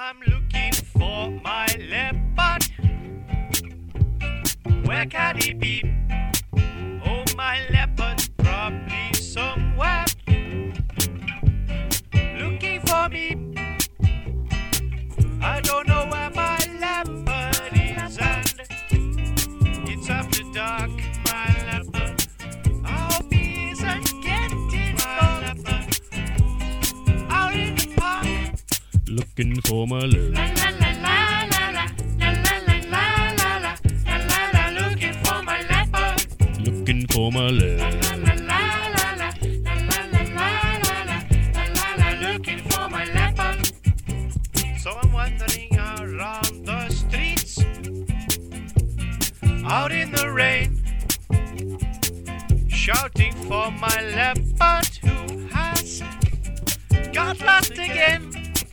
I'm looking for my leopard. Where can he be? Oh, my leopard, probably somewhere looking for me. I don't know where my leopard is, and it's after dark. My leopard, I hope he isn't getting lost out in the park. Looking for my leopard. La la la la la la la la la la la la la, looking for my leopard. Looking for my leopard. La la la la la la la la la la la, looking for my leopard. So I'm wandering around the streets, out in the rain, shouting for my leopard who has got lost again.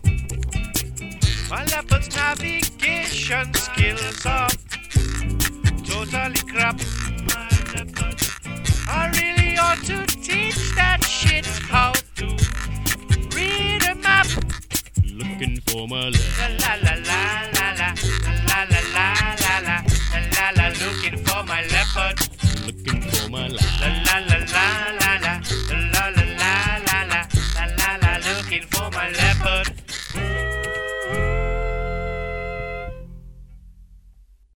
My leopard's navigation skills are totally crap. My leopard, I really ought to teach that shit how to read a map. Looking for my leopard. La la la la la la la la la la la la, looking for my leopard. Looking for my leopard. La la la